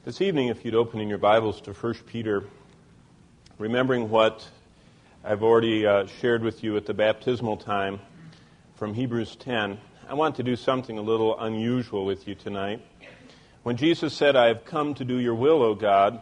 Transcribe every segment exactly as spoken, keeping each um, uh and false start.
This evening, if you'd open in your Bibles to First Peter, remembering what I've already uh, shared with you at the baptismal time from Hebrews ten, I want to do something a little unusual with you tonight. When Jesus said, "I have come to do your will, O God,"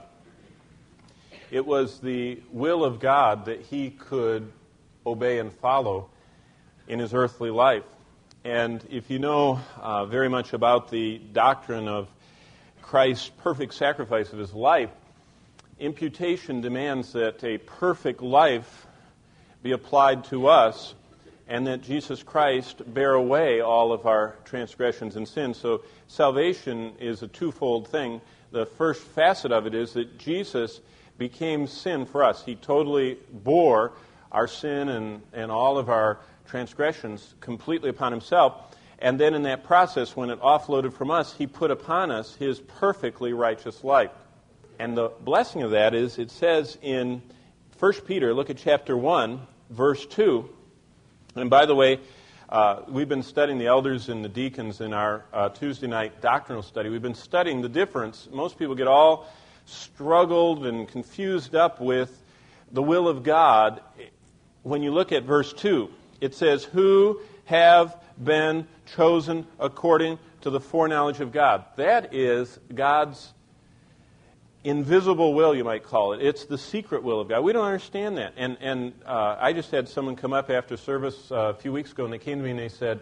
it was the will of God that he could obey and follow in his earthly life. And if you know uh, very much about the doctrine of Christ's perfect sacrifice of his life, imputation demands that a perfect life be applied to us and that Jesus Christ bear away all of our transgressions and sins. So salvation is a twofold thing. The first facet of it is that Jesus became sin for us. He totally bore our sin and, and all of our transgressions completely upon himself. And then in that process, when it offloaded from us, he put upon us his perfectly righteous life. And the blessing of that is, it says in First Peter, look at chapter one, verse two. And by the way, uh, we've been studying the elders and the deacons in our uh, Tuesday night doctrinal study. We've been studying the difference. Most people get all struggled and confused up with the will of God. When you look at verse two, it says, "Who have been chosen according to the foreknowledge of God." That is God's invisible will, you might call it. It's the secret will of God. We don't understand that. And and uh, I just had someone come up after service uh, a few weeks ago, and they came to me and they said,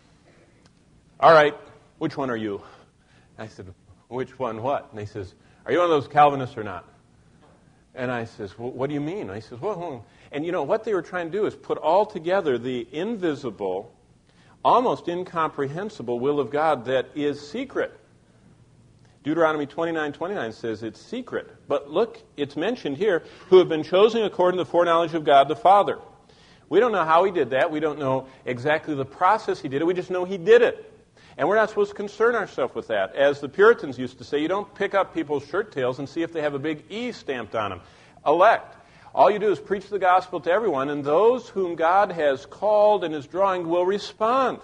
"All right, which one are you?" I said, "Which one what?" And they says, "Are you one of those Calvinists or not?" And I says, "Well, what do you mean?" And he says, "Well," hmm." And you know, what they were trying to do is put all together the invisible, almost incomprehensible will of God that is secret. Deuteronomy twenty-nine twenty-nine says it's secret. But look, it's mentioned here, "who have been chosen according to the foreknowledge of God the Father." We don't know how he did that. We don't know exactly the process he did it. We just know he did it. And we're not supposed to concern ourselves with that. As the Puritans used to say, you don't pick up people's shirt tails and see if they have a big E stamped on them. Elect. All you do is preach the gospel to everyone, and those whom God has called and is drawing will respond.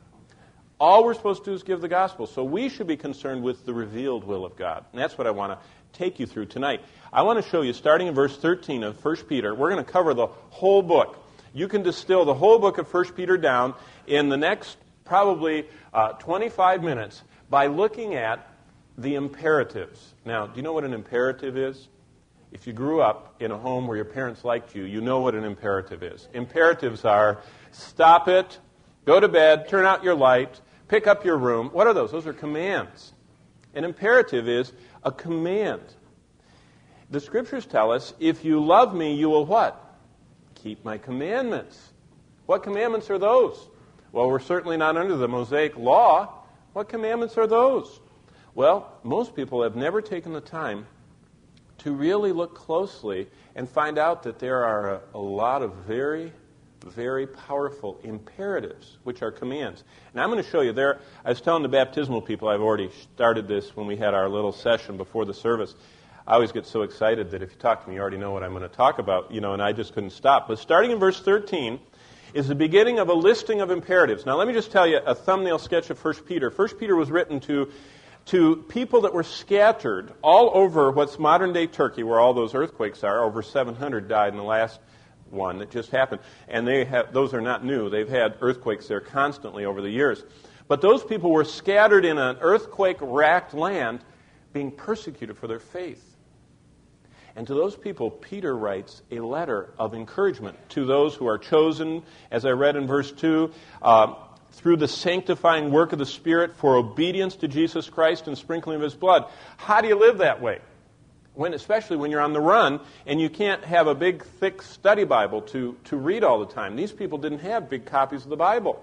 All we're supposed to do is give the gospel. So we should be concerned with the revealed will of God. And that's what I want to take you through tonight. I want to show you, starting in verse thirteen of First Peter, we're going to cover the whole book. You can distill the whole book of First Peter down in the next probably uh, twenty-five minutes by looking at the imperatives. Now, do you know what an imperative is? If you grew up in a home where your parents liked you, you know what an imperative is. Imperatives are stop it, go to bed, turn out your light, pick up your room. What are those? Those are commands. An imperative is a command. The Scriptures tell us, if you love me, you will what? Keep my commandments. What commandments are those? Well, we're certainly not under the Mosaic law. What commandments are those? Well, most people have never taken the time to really look closely and find out that there are a, a lot of very, very powerful imperatives, which are commands. And I'm going to show you there. I was telling the baptismal people, I've already started this when we had our little session before the service. I always get so excited that if you talk to me, you already know what I'm going to talk about, you know, and I just couldn't stop. But starting in verse thirteen is the beginning of a listing of imperatives. Now, let me just tell you a thumbnail sketch of First Peter. First Peter was written to to people that were scattered all over what's modern-day Turkey, where all those earthquakes are. Over seven hundred died in the last one that just happened. And they have, those are not new. They've had earthquakes there constantly over the years. But those people were scattered in an earthquake-racked land, being persecuted for their faith. And to those people, Peter writes a letter of encouragement to those who are chosen, as I read in verse two, uh, through the sanctifying work of the Spirit for obedience to Jesus Christ and sprinkling of his blood. How do you live that way? When, especially when you're on the run and you can't have a big, thick study Bible to, to read all the time. These people didn't have big copies of the Bible.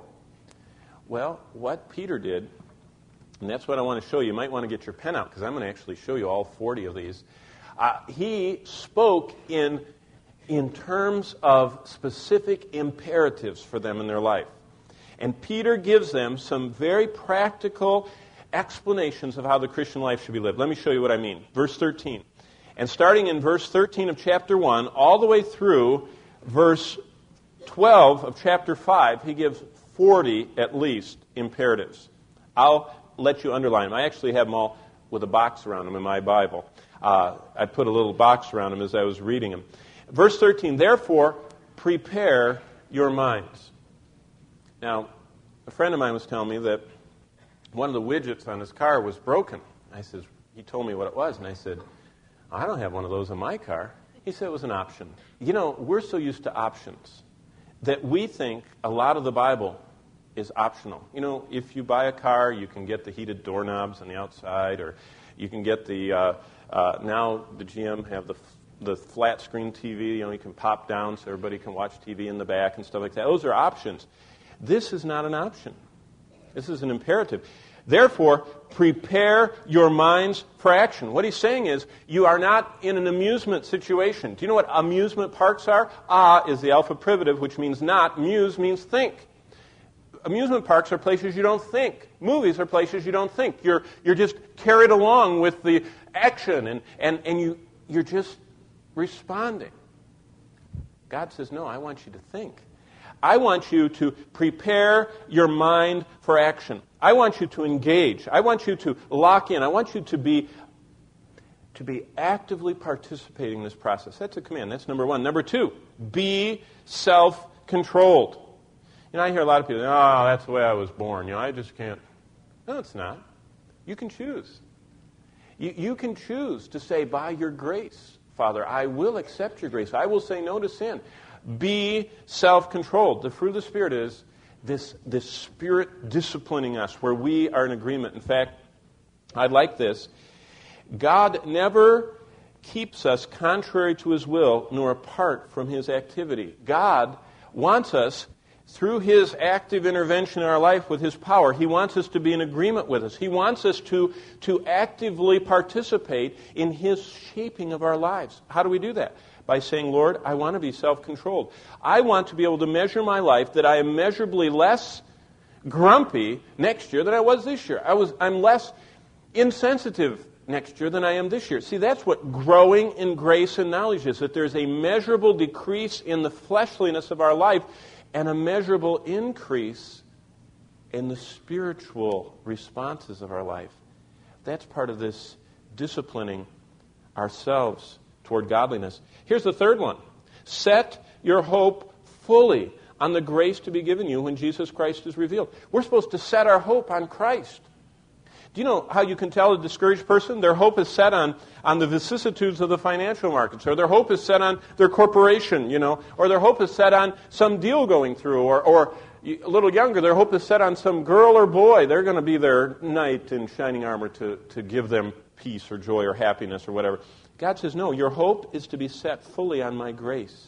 Well, what Peter did, and that's what I want to show you. You might want to get your pen out because I'm going to actually show you all forty of these. Uh, he spoke in, in terms of specific imperatives for them in their life. And Peter gives them some very practical explanations of how the Christian life should be lived. Let me show you what I mean. Verse thirteen. And starting in verse thirteen of chapter one, all the way through verse twelve of chapter five, he gives forty at least imperatives. I'll let you underline them. I actually have them all with a box around them in my Bible. Uh, I put a little box around them as I was reading them. Verse thirteen, therefore, prepare your minds. Now, a friend of mine was telling me that one of the widgets on his car was broken. I said, he told me what it was, and I said, I don't have one of those in my car. He said it was an option. You know, we're so used to options that we think a lot of the Bible is optional. You know, if you buy a car, you can get the heated doorknobs on the outside, or you can get the, uh, uh, now the G M have the the flat screen T V, you know, you can pop down so everybody can watch T V in the back and stuff like that. Those are options. This is not an option. This is an imperative. Therefore, prepare your minds for action. What he's saying is, you are not in an amusement situation. Do you know what amusement parks are? Ah is the alpha privative, which means not. Muse means think. Amusement parks are places you don't think. Movies are places you don't think. You're you're just carried along with the action, and, and, and you you're just responding. God says, no, I want you to think. I want you to prepare your mind for action. I want you to engage. I want you to lock in. I want you to be to be actively participating in this process. That's a command. That's number one. Number two, be self-controlled. You know, I hear a lot of people, oh, that's the way I was born. You know, I just can't. No, it's not. You can choose. You, you can choose to say, by your grace, Father, I will accept your grace. I will say no to sin. Be self-controlled. The fruit of the Spirit is this, this Spirit disciplining us, where we are in agreement. In fact, I like this. God never keeps us contrary to His will, nor apart from His activity. God wants us, through His active intervention in our life with His power, He wants us to be in agreement with us. He wants us to, to actively participate in His shaping of our lives. How do we do that? By saying, Lord, I want to be self-controlled. I want to be able to measure my life that I am measurably less grumpy next year than I was this year. I was, I'm less insensitive next year than I am this year. See, that's what growing in grace and knowledge is, that there's a measurable decrease in the fleshliness of our life and a measurable increase in the spiritual responses of our life. That's part of this disciplining ourselves toward godliness. Here's the third one. Set your hope fully on the grace to be given you when Jesus Christ is revealed. We're supposed to set our hope on Christ. Do you know how you can tell a discouraged person? Their hope is set on, on the vicissitudes of the financial markets, or their hope is set on their corporation, you know, or their hope is set on some deal going through, or, or a little younger, their hope is set on some girl or boy. They're going to be their knight in shining armor to, to give them peace or joy or happiness or whatever. God says, no, your hope is to be set fully on my grace.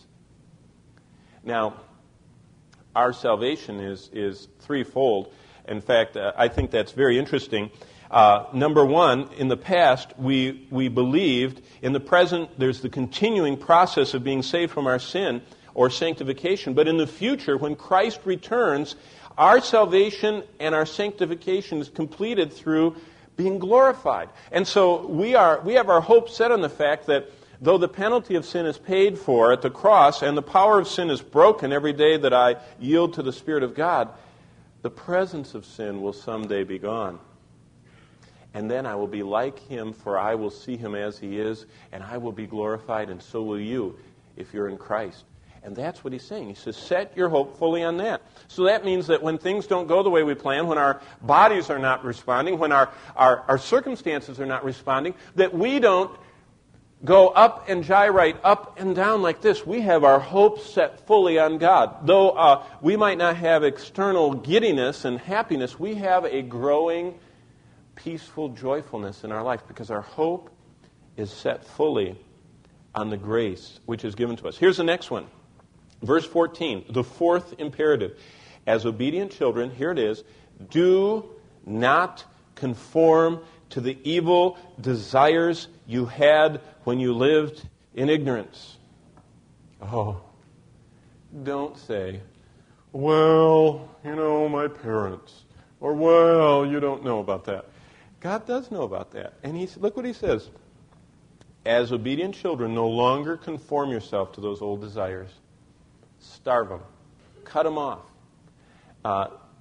Now, our salvation is, is threefold. In fact, uh, I think that's very interesting. Uh, number one, in the past, we we believed. In the present, there's the continuing process of being saved from our sin or sanctification. But in the future, when Christ returns, our salvation and our sanctification is completed through being glorified. And so we are we have our hope set on the fact that though the penalty of sin is paid for at the cross and the power of sin is broken every day that I yield to the Spirit of God, the presence of sin will someday be gone. And then I will be like Him, for I will see Him as He is, and I will be glorified, and so will you if you're in Christ. And that's what He's saying. He says, set your hope fully on that. So that means that when things don't go the way we plan, when our bodies are not responding, when our, our, our circumstances are not responding, that we don't go up and gyrate, up and down like this. We have our hope set fully on God. Though uh, we might not have external giddiness and happiness, we have a growing, peaceful joyfulness in our life because our hope is set fully on the grace which is given to us. Here's the next one. Verse fourteen, the fourth imperative. As obedient children, here it is, do not conform to the evil desires you had when you lived in ignorance. Oh, don't say, well, you know, my parents, or well, you don't know about that. God does know about that. And he, look what He says. As obedient children, no longer conform yourself to those old desires. Starve them. Cut them off. Uh,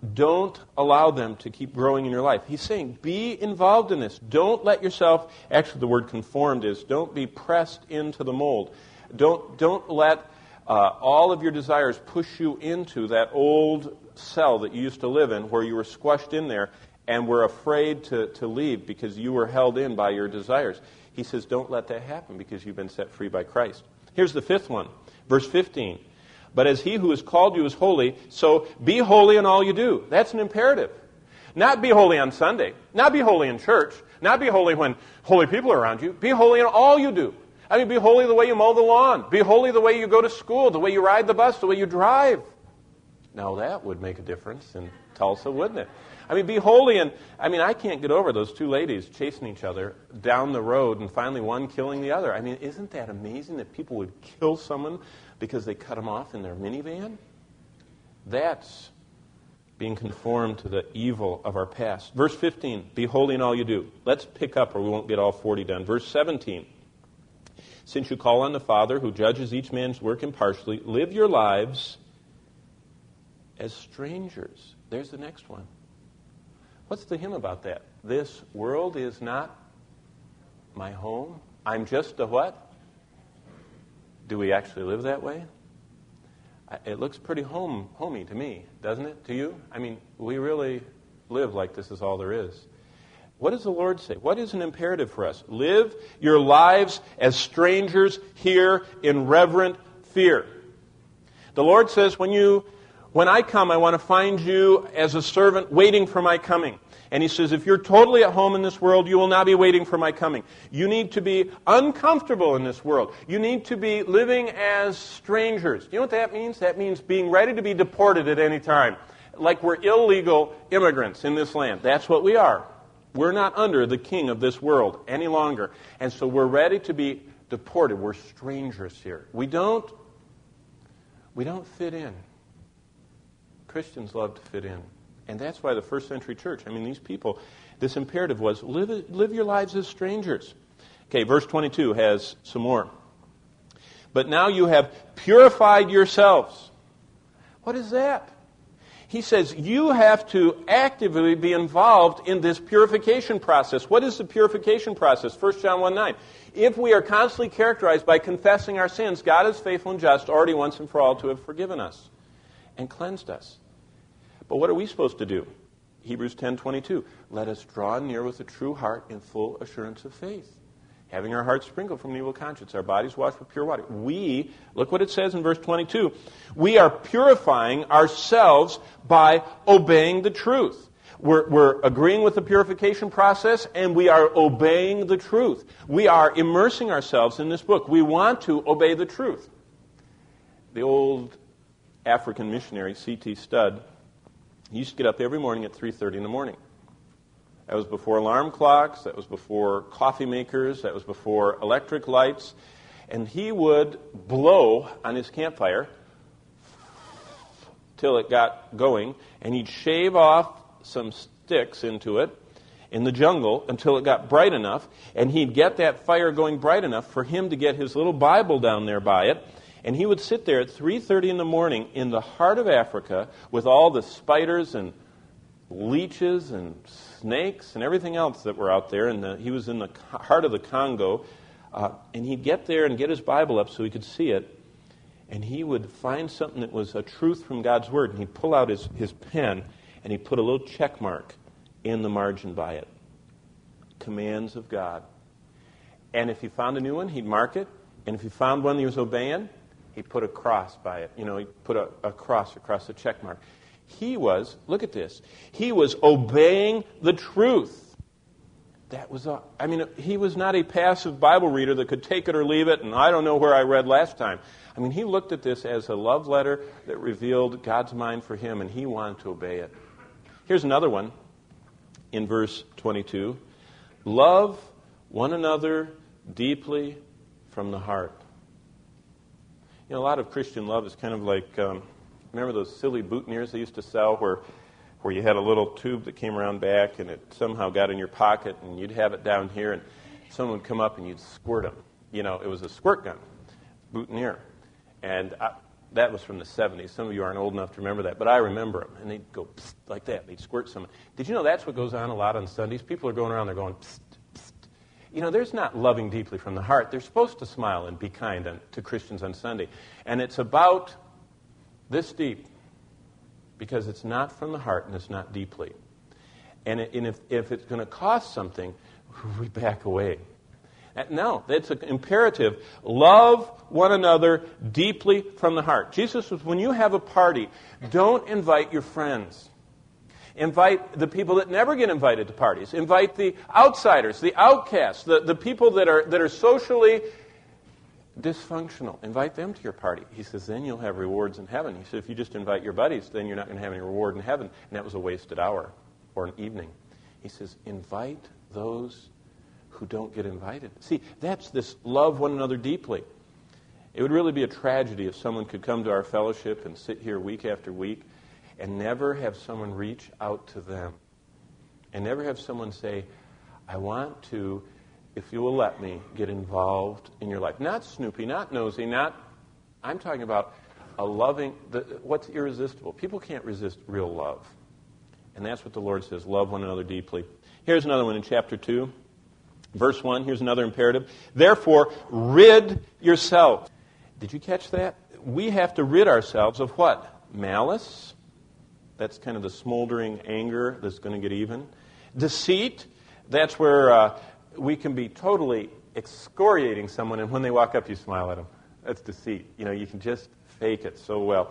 don't allow them to keep growing in your life. He's saying, be involved in this. Don't let yourself, actually the word conformed is, don't be pressed into the mold. Don't, don't let uh, all of your desires push you into that old cell that you used to live in where you were squashed in there and were afraid to, to leave because you were held in by your desires. He says, don't let that happen because you've been set free by Christ. Here's the fifth one, verse fifteen. But as he who has called you is holy, so be holy in all you do. That's an imperative. Not be holy on Sunday. Not be holy in church. Not be holy when holy people are around you. Be holy in all you do. I mean, be holy the way you mow the lawn. Be holy the way you go to school, the way you ride the bus, the way you drive. Now that would make a difference in Tulsa, wouldn't it? I mean, be holy, and I mean, I can't get over those two ladies chasing each other down the road and finally one killing the other. I mean, isn't that amazing that people would kill someone because they cut them off in their minivan? That's being conformed to the evil of our past. Verse fifteen, be holy in all you do. Let's pick up or we won't get all forty done. Verse seventeen, since you call on the Father who judges each man's work impartially, live your lives as strangers. There's the next one. What's the hymn about that? This world is not my home. I'm just a what? Do we actually live that way? It looks pretty home, homey to me, doesn't it? To you? I mean, we really live like this is all there is. What does the Lord say? What is an imperative for us? Live your lives as strangers here in reverent fear. The Lord says, when you When I come, I want to find you as a servant waiting for my coming. And he says, if you're totally at home in this world, you will not be waiting for my coming. You need to be uncomfortable in this world. You need to be living as strangers. You know what that means? That means being ready to be deported at any time. Like we're illegal immigrants in this land. That's what we are. We're not under the king of this world any longer. And so we're ready to be deported. We're strangers here. We don't, we don't fit in. Christians love to fit in. And that's why the first century church, I mean, these people, this imperative was, live, live your lives as strangers. Okay, verse twenty-two has some more. But now you have purified yourselves. What is that? He says you have to actively be involved in this purification process. What is the purification process? First John one nine. If we are constantly characterized by confessing our sins, God is faithful and just, already once and for all to have forgiven us and cleansed us. But what are we supposed to do? Hebrews ten twenty-two. Let us draw near with a true heart in full assurance of faith, having our hearts sprinkled from an evil conscience, our bodies washed with pure water. We, look what it says in verse twenty-two, we are purifying ourselves by obeying the truth. We're, we're agreeing with the purification process, and we are obeying the truth. We are immersing ourselves in this book. We want to obey the truth. The old African missionary, C T Studd, he used to get up every morning at three thirty in the morning. That was before alarm clocks, that was before coffee makers, that was before electric lights. And he would blow on his campfire till it got going, and he'd shave off some sticks into it in the jungle until it got bright enough, and he'd get that fire going bright enough for him to get his little Bible down there by it. And he would sit there at three thirty in the morning in the heart of Africa with all the spiders and leeches and snakes and everything else that were out there. And the, he was in the heart of the Congo. Uh, and he'd get there and get his Bible up so he could see it. And he would find something that was a truth from God's Word. And he'd pull out his, his pen and he'd put a little check mark in the margin by it. Commands of God. And if he found a new one, he'd mark it. And if he found one that he was obeying, he put a cross by it. You know, he put a, a cross across the check mark. He was, look at this, he was obeying the truth. That was, a, I mean, he was not a passive Bible reader that could take it or leave it, and I don't know where I read last time. I mean, he looked at this as a love letter that revealed God's mind for him, and he wanted to obey it. Here's another one in verse twenty-two. Love one another deeply from the heart. You know, a lot of Christian love is kind of like, um, remember those silly boutonnieres they used to sell where where you had a little tube that came around back and it somehow got in your pocket and you'd have it down here and someone would come up and you'd squirt them. You know, it was a squirt gun, boutonniere. And I, That was from the seventies. Some of you aren't old enough to remember that, but I remember them. And they'd go psst, like that. They'd squirt someone. Did you know that's what goes on a lot on Sundays? People are going around, they're going psst, psst. You know, there's not loving deeply from the heart. They're supposed to smile and be kind on, to Christians on Sunday. And it's about this deep because it's not from the heart and it's not deeply. And, it, and if, if it's going to cost something, we back away. No, that's an imperative. Love one another deeply from the heart. Jesus says, when you have a party, don't invite your friends. Invite the people that never get invited to parties. Invite the outsiders, the outcasts, the, the people that are that are socially dysfunctional. Invite them to your party. He says, then you'll have rewards in heaven. He said, if you just invite your buddies, then you're not going to have any reward in heaven. And that was a wasted hour or an evening. He says, invite those who don't get invited. See, that's this love one another deeply. It would really be a tragedy if someone could come to our fellowship and sit here week after week and never have someone reach out to them. And never have someone say, I want to, if you will let me, get involved in your life. Not snoopy, not nosy, not, I'm talking about a loving, the, what's irresistible. People can't resist real love. And that's what the Lord says, love one another deeply. Here's another one in chapter two. Verse one, here's another imperative. Therefore, rid yourselves. Did you catch that? We have to rid ourselves of what? Malice. That's kind of the smoldering anger that's going to get even. Deceit. That's where uh, we can be totally excoriating someone, and when they walk up, you smile at them. That's deceit. You know, you can just fake it so well.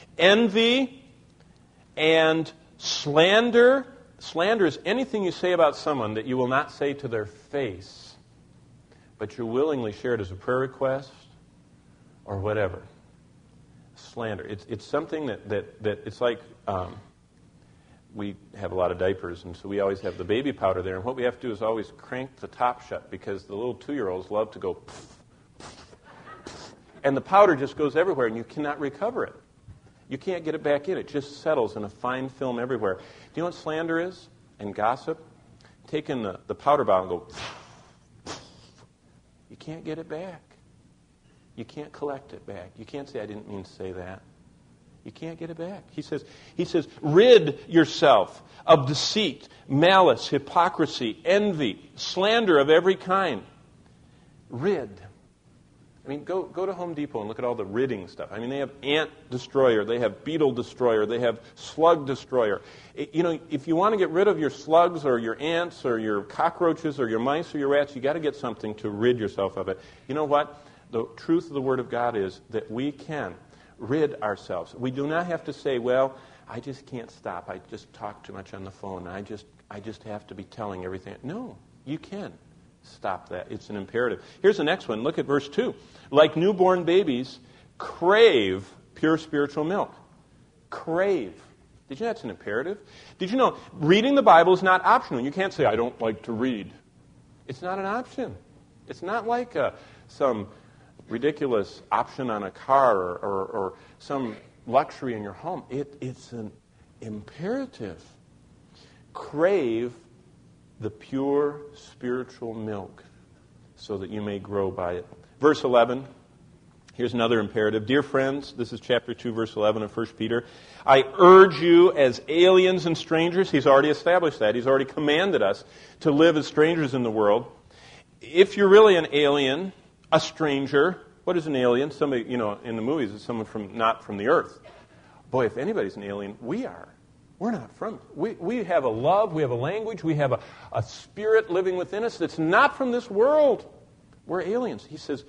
Envy and slander. Slander is anything you say about someone that you will not say to their face, but you willingly share it as a prayer request or whatever. Slander. It's it's something that, that, that it's like um, we have a lot of diapers, and so we always have the baby powder there, and what we have to do is always crank the top shut because the little two-year-olds love to go pff, pff, pff, and the powder just goes everywhere, and you cannot recover it. You can't get it back in. It just settles in a fine film everywhere. Do you know what slander is? And gossip? Taking the, the powder bottle and go, you can't get it back. You can't collect it back. You can't say, I didn't mean to say that. You can't get it back. He says, he says, rid yourself of deceit, malice, hypocrisy, envy, slander of every kind. Rid. I mean, go go to Home Depot and look at all the ridding stuff. I mean, they have ant destroyer, they have beetle destroyer, they have slug destroyer. It, you know, if you want to get rid of your slugs or your ants or your cockroaches or your mice or your rats, you got to get something to rid yourself of it. You know what? The truth of the Word of God is that we can rid ourselves. We do not have to say, well, I just can't stop. I just talk too much on the phone. I just I just have to be telling everything. No, you can. Stop that. It's an imperative. Here's the next one. Look at verse two. Like newborn babies, crave pure spiritual milk. Crave. Did you know that's an imperative? Did you know reading the Bible is not optional? You can't say, I don't like to read. It's not an option. It's not like a, some ridiculous option on a car or, or, or some luxury in your home. It, it's an imperative. Crave the pure spiritual milk so that you may grow by it. Verse eleven, here's another imperative. Dear friends, this is chapter two, verse eleven of First Peter. I urge you as aliens and strangers. He's already established that. He's already commanded us to live as strangers in the world. If you're really an alien, a stranger, what is an alien? Somebody, you know, in the movies, it's someone from not from the earth. Boy, if anybody's an alien, we are. We're not from, we, we have a love, we have a language, we have a, a spirit living within us that's not from this world. We're aliens. He says,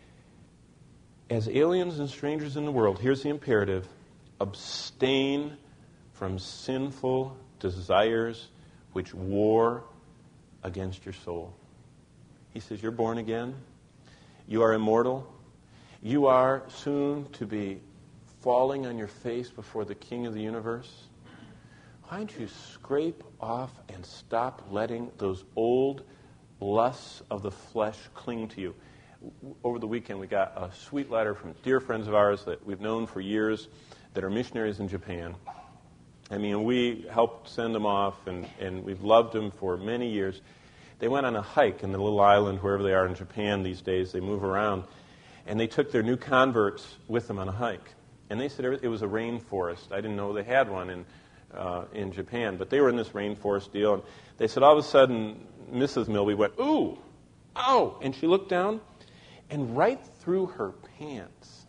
as aliens and strangers in the world, here's the imperative, abstain from sinful desires which war against your soul. He says, you're born again, you are immortal, you are soon to be falling on your face before the King of the universe. Why don't you scrape off and stop letting those old lusts of the flesh cling to you? Over the weekend, we got a sweet letter from dear friends of ours that we've known for years that are missionaries in Japan. I mean, we helped send them off, and, and we've loved them for many years. They went on a hike in the little island, wherever they are in Japan these days. They move around. And they took their new converts with them on a hike. And they said it was a rainforest. I didn't know they had one in uh, in Japan, but they were in this rainforest deal. And they said all of a sudden, Missus Milby went, ooh, ow! And she looked down, and right through her pants,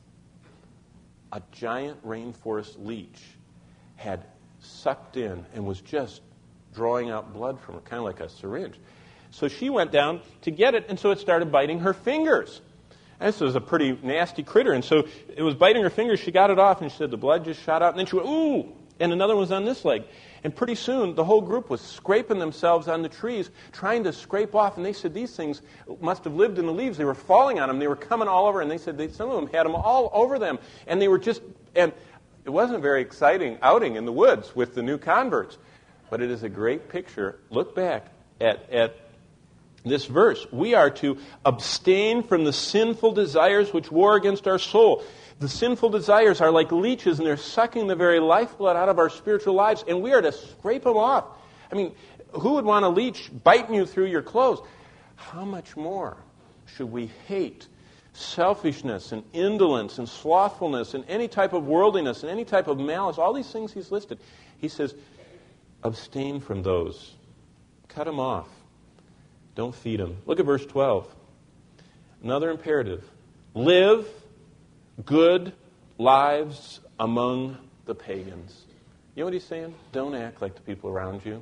a giant rainforest leech had sucked in and was just drawing out blood from her, kind of like a syringe. So she went down to get it, and so it started biting her fingers. And this was a pretty nasty critter, and so it was biting her fingers. She got it off, and she said the blood just shot out, and then she went, ooh, and another one was on this leg. And pretty soon, the whole group was scraping themselves on the trees, trying to scrape off, and they said these things must have lived in the leaves. They were falling on them. They were coming all over, and they said they, some of them had them all over them, and they were just, and it wasn't a very exciting outing in the woods with the new converts, but it is a great picture. Look back at, at this verse. We are to abstain from the sinful desires which war against our soul. The sinful desires are like leeches, and they're sucking the very lifeblood out of our spiritual lives, and we are to scrape them off. I mean, who would want a leech biting you through your clothes? How much more should we hate selfishness and indolence and slothfulness and any type of worldliness and any type of malice? All these things he's listed. He says, abstain from those. Cut them off. Don't feed them. Look at verse twelve. Another imperative. Live good lives among the pagans. You know what he's saying? Don't act like the people around you.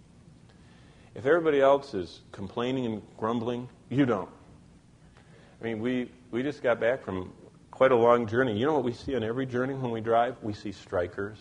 If everybody else is complaining and grumbling, you don't. I mean, we, we just got back from quite a long journey. You know what we see on every journey when we drive? We see strikers.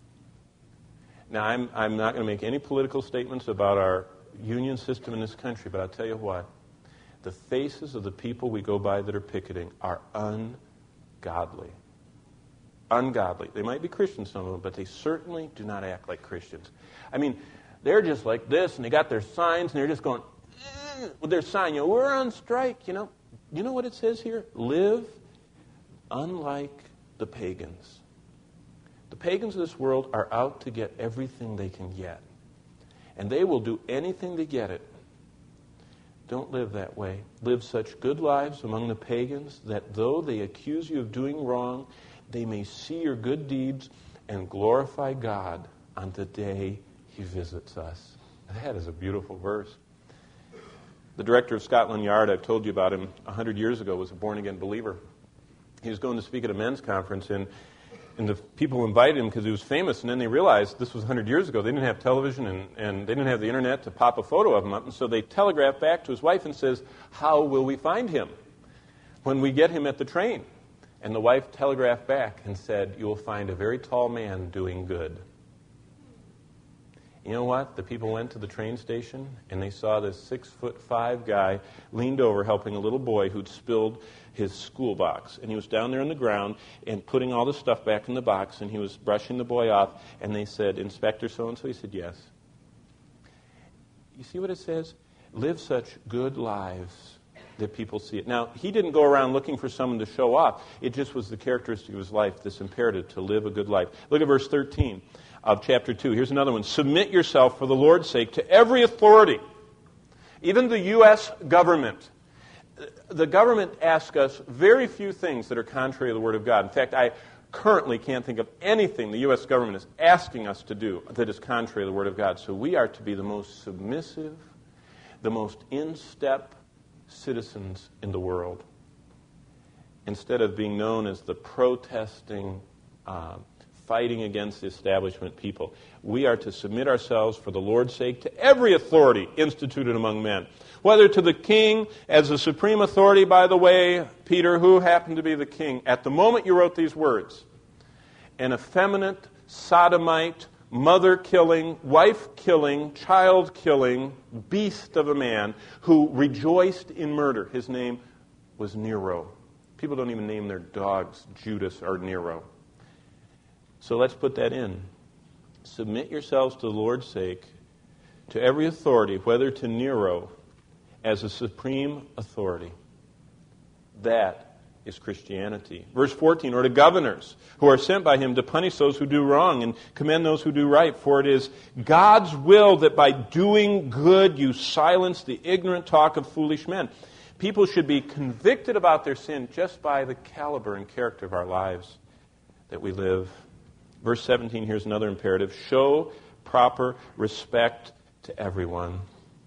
Now, I'm, I'm not going to make any political statements about our union system in this country, but I'll tell you what. The faces of the people we go by that are picketing are ungodly. Ungodly. They might be Christians, some of them, but they certainly do not act like Christians. I mean, they're just like this, and they got their signs, and they're just going, eh, with their sign, you know, we're on strike, you know. You know what it says here? Live unlike the pagans. The pagans of this world are out to get everything they can get. And they will do anything to get it. Don't live that way. Live such good lives among the pagans that though they accuse you of doing wrong, they may see your good deeds and glorify God on the day he visits us. That is a beautiful verse. The director of Scotland Yard, I've told you about him a hundred years ago, was a born-again believer. He was going to speak at a men's conference, and, and the people invited him because he was famous, and then they realized this was a hundred years ago. They didn't have television, and, and they didn't have the internet to pop a photo of him up, and so they telegraphed back to his wife and says, how will we find him when we get him at the train? And the wife telegraphed back and said, you will find a very tall man doing good. You know what? The people went to the train station, and they saw this six-foot-five guy leaned over helping a little boy who'd spilled his school box. And he was down there on the ground and putting all the stuff back in the box, and he was brushing the boy off, and they said, Inspector so-and-so? He said, yes. You see what it says? Live such good lives that people see it. Now, he didn't go around looking for someone to show off. It just was the characteristic of his life, this imperative to live a good life. Look at verse thirteen. Of chapter two. Here's another one. Submit yourself for the Lord's sake to every authority, even the U S government. The government asks us very few things that are contrary to the Word of God. In fact, I currently can't think of anything the U S government is asking us to do that is contrary to the Word of God. So we are to be the most submissive, the most in-step citizens in the world, instead of being known as the protesting uh, fighting against the establishment people. We are to submit ourselves for the Lord's sake to every authority instituted among men. Whether to the king as the supreme authority, by the way, Peter, who happened to be the king at the moment you wrote these words, an effeminate, sodomite, mother-killing, wife-killing, child-killing beast of a man who rejoiced in murder. His name was Nero. People don't even name their dogs Judas or Nero. So let's put that in. Submit yourselves to the Lord's sake to every authority, whether to Nero as a supreme authority. That is Christianity. Verse fourteen, or to governors who are sent by him to punish those who do wrong and commend those who do right. For it is God's will that by doing good you silence the ignorant talk of foolish men. People should be convicted about their sin just by the caliber and character of our lives. that we live. Verse seventeen, here's another imperative. Show proper respect to everyone.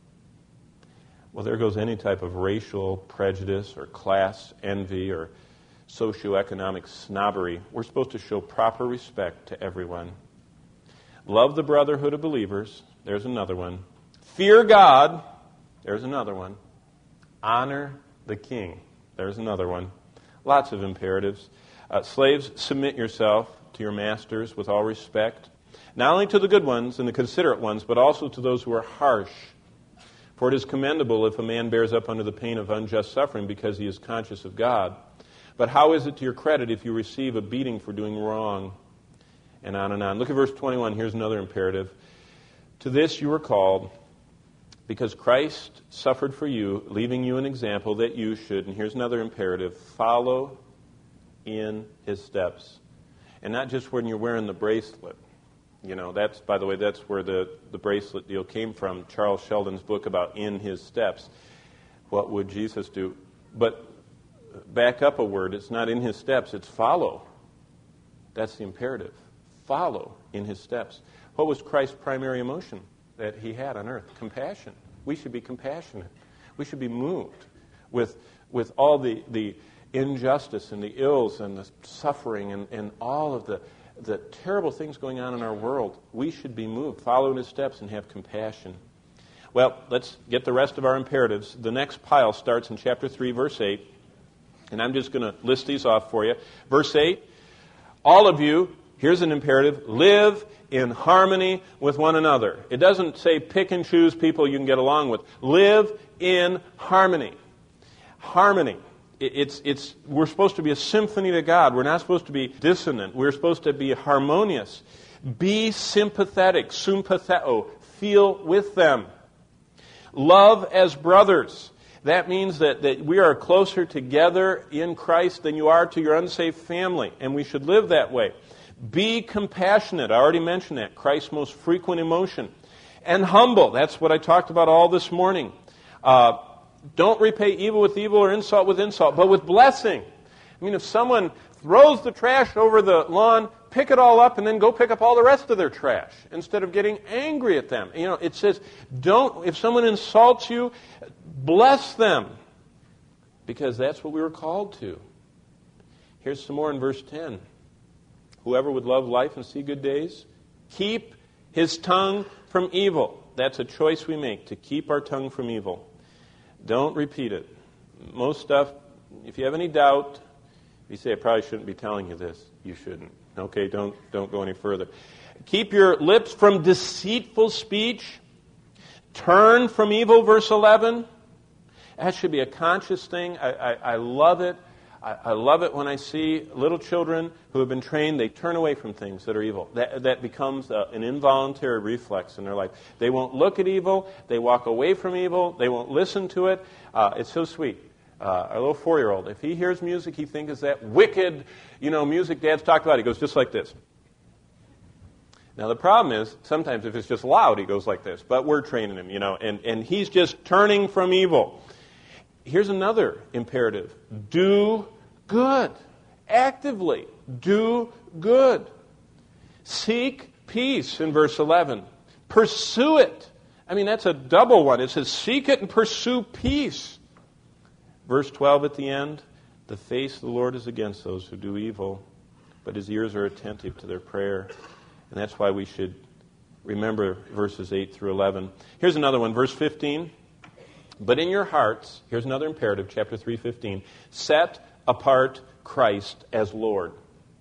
Well, there goes any type of racial prejudice or class envy or socioeconomic snobbery. We're supposed to show proper respect to everyone. Love the brotherhood of believers. There's another one. Fear God. There's another one. Honor the king. There's another one. Lots of imperatives. Uh, slaves, submit yourself to your masters with all respect, not only to the good ones and the considerate ones, but also to those who are harsh. For it is commendable if a man bears up under the pain of unjust suffering because he is conscious of God. But how is it to your credit if you receive a beating for doing wrong? And on and on. Look at verse twenty-one. Here's another imperative. To this you were called, because Christ suffered for you, leaving you an example that you should, and here's another imperative, follow in his steps. And not just when you're wearing the bracelet. You know, that's, by the way, that's where the, the bracelet deal came from, Charles Sheldon's book about in his steps. What would Jesus do? But back up a word, it's not in his steps, it's follow. That's the imperative. Follow in his steps. What was Christ's primary emotion that he had on earth? Compassion. We should be compassionate. We should be moved with, with all the, the injustice and the ills and the suffering and, and all of the, the terrible things going on in our world. We should be moved, follow in his steps, and have compassion. Well, let's get the rest of our imperatives. The next pile starts in chapter three, verse eight. And I'm just going to list these off for you. Verse eight, all of you, here's an imperative, live in harmony with one another. It doesn't say pick and choose people you can get along with. Live in harmony. Harmony. It's, it's, we're supposed to be a symphony to God. We're not supposed to be dissonant. We're supposed to be harmonious. Be sympathetic, sympatheo, feel with them. Love as brothers. That means that, that we are closer together in Christ than you are to your unsaved family, and we should live that way. Be compassionate. I already mentioned that. Christ's most frequent emotion. And humble. That's what I talked about all this morning. Uh, don't repay evil with evil or insult with insult, but with blessing. I mean, if someone throws the trash over the lawn, pick it all up and then go pick up all the rest of their trash instead of getting angry at them. You know, it says, don't, if someone insults you, bless them, because that's what we were called to. Here's some more in verse ten. Whoever would love life and see good days, keep his tongue from evil. That's a choice we make, to keep our tongue from evil. Don't repeat it. Most stuff, if you have any doubt, if you say, I probably shouldn't be telling you this, you shouldn't. Okay, don't, don't go any further. Keep your lips from deceitful speech. Turn from evil, verse eleven. That should be a conscious thing. I, I, I love it. I, I love it when I see little children who have been trained, they turn away from things that are evil. That, that becomes a, an involuntary reflex in their life. They won't look at evil. They walk away from evil. They won't listen to it. Uh, it's so sweet. Uh, our little four-year-old, if he hears music he thinks is that wicked, you know, music Dad's talked about, he goes just like this. Now the problem is, sometimes if it's just loud, he goes like this. But we're training him, you know, and, and he's just turning from evil. Here's another imperative. Do good. Actively do good. Seek peace in verse eleven. Pursue it. I mean, that's a double one. It says seek it and pursue peace. Verse twelve at the end. The face of the Lord is against those who do evil, but his ears are attentive to their prayer. And that's why we should remember verses eight through eleven. Here's another one, verse fifteen. But in your hearts, here's another imperative, chapter three fifteen, set apart Christ as Lord.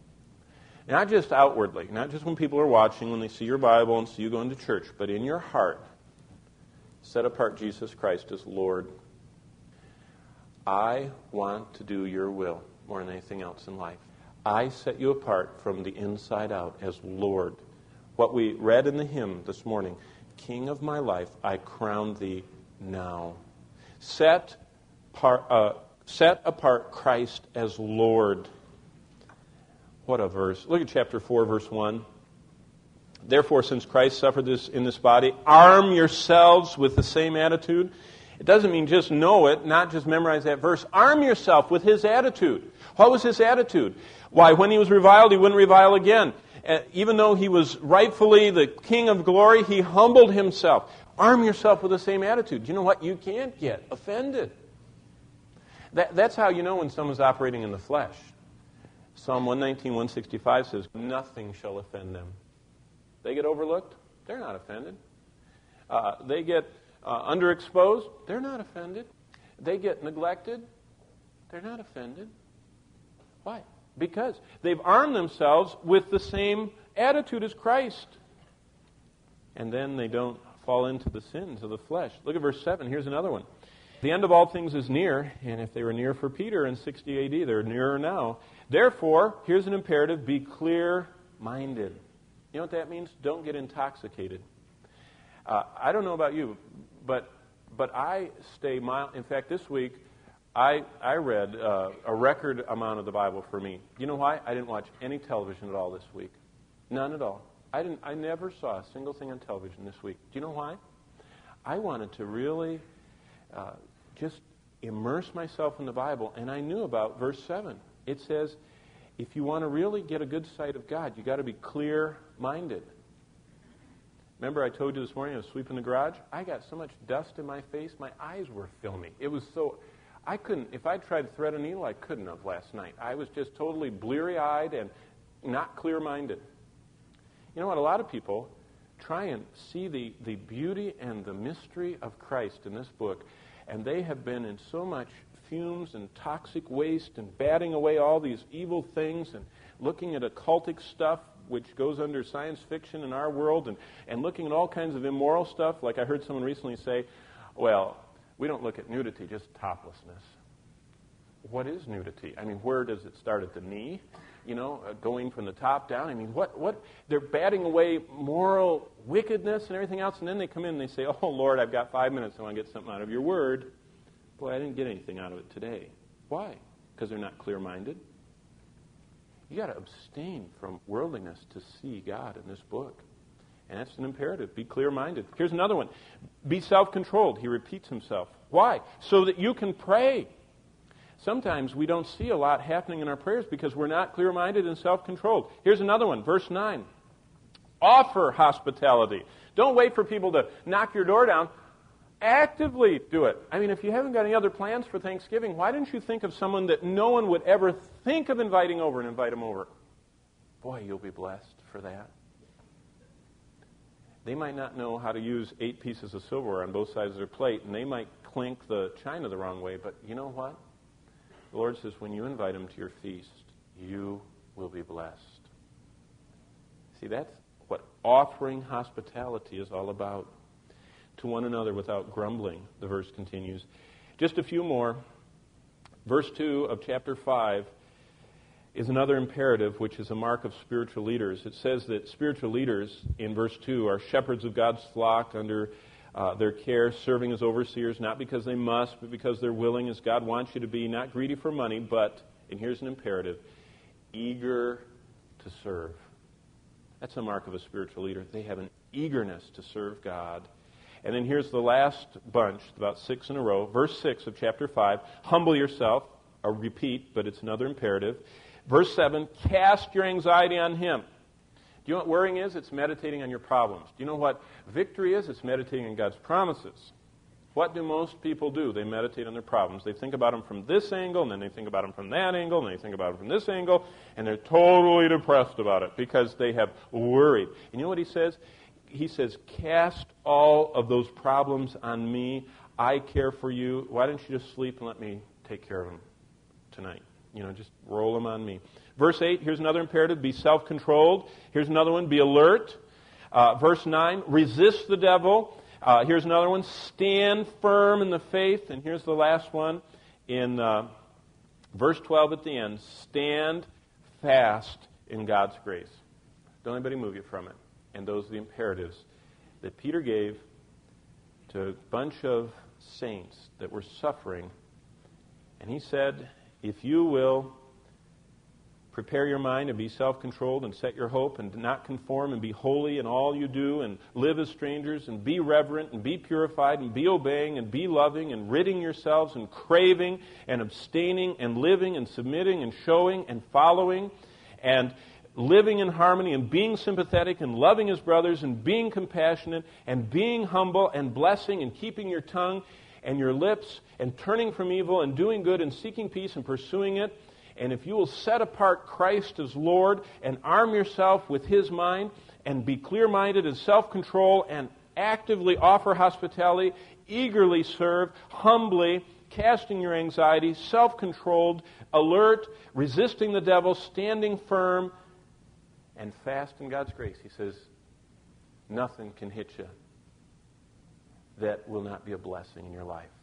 Not just outwardly, not just when people are watching, when they see your Bible and see you going to church, but in your heart, set apart Jesus Christ as Lord. I want to do your will more than anything else in life. I set you apart from the inside out as Lord. What we read in the hymn this morning, King of my life, I crown thee now. Set, par, uh, set apart Christ as Lord. What a verse. Look at chapter four, verse one. Therefore, since Christ suffered this in this body, arm yourselves with the same attitude It doesn't mean just know it, not just memorize that verse. Arm yourself with his attitude. What was his attitude? Why, when he was reviled, he wouldn't revile again. Uh, even though he was rightfully the King of glory, he humbled himself. Arm yourself with the same attitude. You know what? You can't get offended. That, that's how you know when someone's operating in the flesh. Psalm one nineteen, one sixty-five says, nothing shall offend them. They get overlooked, they're not offended. Uh, they get uh, underexposed, they're not offended. They get neglected, they're not offended. Why? Because they've armed themselves with the same attitude as Christ. And then they don't fall into the sins of the flesh. Look at verse seven. Here's another one. The end of all things is near, and if they were near for Peter in sixty A D, they're nearer now. Therefore, here's an imperative, be clear-minded. You know what that means? Don't get intoxicated. Uh, I don't know about you, but but I stay mild. In fact, this week, I I read uh, a record amount of the Bible for me. You know why? I didn't watch any television at all this week. None at all. I didn't. I never saw a single thing on television this week. Do you know why? I wanted to really uh, just immerse myself in the Bible, and I knew about verse seven. It says, if you want to really get a good sight of God, you got to be clear-minded. Remember I told you this morning I was sweeping the garage? I got so much dust in my face, my eyes were filmy. It was so, I couldn't, if I tried to thread a needle, I couldn't have last night. I was just totally bleary-eyed and not clear-minded. You know what? A lot of people try and see the, the beauty and the mystery of Christ in this book, and they have been in so much fumes and toxic waste and batting away all these evil things and looking at occultic stuff which goes under science fiction in our world and, and looking at all kinds of immoral stuff. Like I heard someone recently say, well, we don't look at nudity, just toplessness. What is nudity? I mean, where does it start? At the knee? You know, uh, going from the top down? I mean, what, what? They're batting away moral wickedness and everything else, and then they come in and they say, oh, Lord, I've got five minutes. I want to get something out of your word. Boy, I didn't get anything out of it today. Why? Because they're not clear-minded. You got to abstain from worldliness to see God in this book. And that's an imperative. Be clear-minded. Here's another one. Be self-controlled. He repeats himself. Why? So that you can pray. Sometimes we don't see a lot happening in our prayers because we're not clear-minded and self-controlled. Here's another one. Verse nine. Offer hospitality. Don't wait for people to knock your door down. Actively do it. I mean, if you haven't got any other plans for Thanksgiving, why didn't you think of someone that no one would ever think of inviting over and invite them over? Boy, you'll be blessed for that. They might not know how to use eight pieces of silverware on both sides of their plate, and they might clink the china the wrong way, but you know what? The Lord says when you invite them to your feast, you will be blessed. See, that's what offering hospitality is all about. To one another without grumbling, the verse continues. Just a few more. Verse two of chapter five is another imperative, which is a mark of spiritual leaders. It says that spiritual leaders, in verse two, are shepherds of God's flock under uh, their care, serving as overseers, not because they must, but because they're willing, as God wants you to be, not greedy for money, but, and here's an imperative, eager to serve. That's a mark of a spiritual leader. They have an eagerness to serve God. And then here's the last bunch, about six in a row. Verse six of chapter five, humble yourself. A repeat, but it's another imperative. Verse seven, cast your anxiety on Him. Do you know what worrying is? It's meditating on your problems. Do you know what victory is? It's meditating on God's promises. What do most people do? They meditate on their problems. They think about them from this angle, and then they think about them from that angle, and they think about them from this angle, and they're totally depressed about it because they have worried. And you know what He says? He says, cast all of those problems on me. I care for you. Why don't you just sleep and let me take care of them tonight? You know, just roll them on me. Verse eight, here's another imperative. Be self-controlled. Here's another one. Be alert. Uh, verse nine, resist the devil. Uh, here's another one. Stand firm in the faith. And here's the last one in uh, verse twelve at the end. Stand fast in God's grace. Don't anybody move you from it. And those are the imperatives that Peter gave to a bunch of saints that were suffering. And he said, if you will prepare your mind and be self-controlled and set your hope and not conform and be holy in all you do and live as strangers and be reverent and be purified and be obeying and be loving and ridding yourselves and craving and abstaining and living and submitting and showing and following and living in harmony and being sympathetic and loving his brothers and being compassionate and being humble and blessing and keeping your tongue and your lips and turning from evil and doing good and seeking peace and pursuing it. And if you will set apart Christ as Lord and arm yourself with his mind and be clear-minded and self-control and actively offer hospitality, eagerly serve, humbly, casting your anxiety, self-controlled, alert, resisting the devil, standing firm, and fast in God's grace, he says, nothing can hit you that will not be a blessing in your life.